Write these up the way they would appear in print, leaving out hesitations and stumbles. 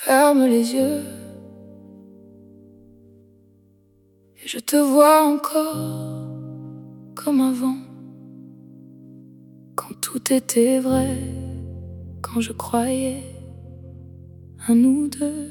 ferme les yeux et je te vois encore comme avant, quand tout était vrai, quand je croyais à nous deux.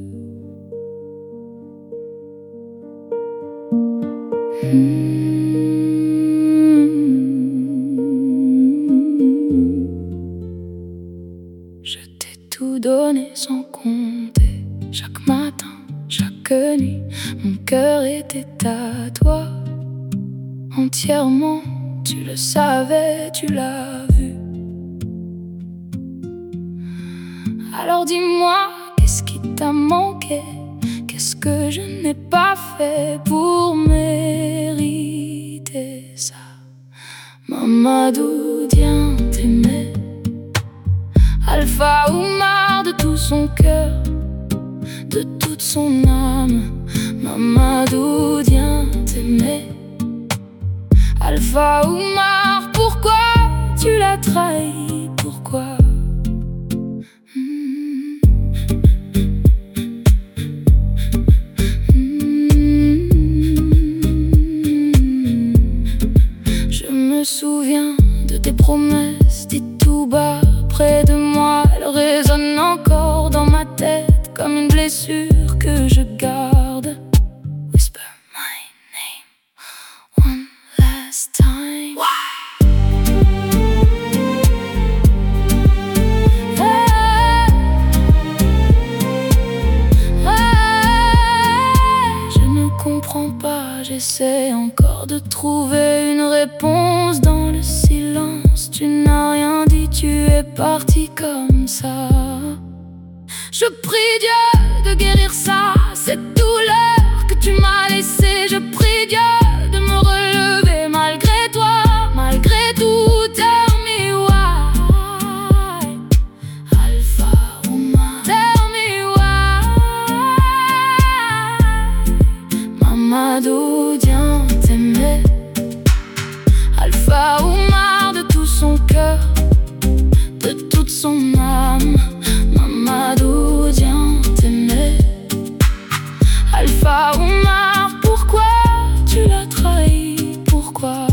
Je t'ai tout donné sans compter. Chaque matin, chaque nuit, mon cœur était à toi. Entièrement, tu le savais, tu l'as vu. Alors dis-moi, qu'est-ce qui t'a manqué? Qu'est-ce que je n'ai pas fait pour mériter ça? Mamadou Dieng t'aimait, Alpha Oumar de tout son cœur, de toute son âme. Mamadou Dieng t'aimait, Alpha Oumar, pourquoi tu l'as trahi? Pourquoi? Je me souviens de tes promesses dites tout bas près de moi. Elles résonnent encore dans ma tête comme une blessure que je garde. Whisper my name one last time. Je ne comprends pas, j'essaie encore de trouver une réponse dans le silence. Tu n'as rien dit, tu es parti comme ça. Je prie Dieu de guérir ça, cette douleur que tu m'as laissée. Je prie Dieu de me relever malgré toi, malgré tout. Tell me why, Alpha Oumar. Tell me why, Mamadou Dieng t'aimait, Alpha Oumar de tout son cœur, de toute son âme. Mamadou Dieng t'aimait, Alpha Oumar, pourquoi tu l'as trahi? Pourquoi?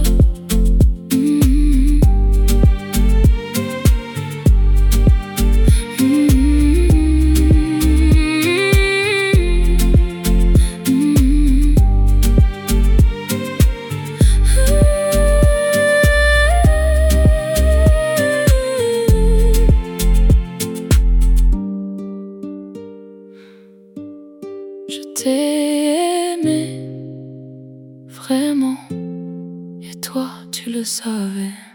Je t'ai aimé, vraiment, et toi tu le savais.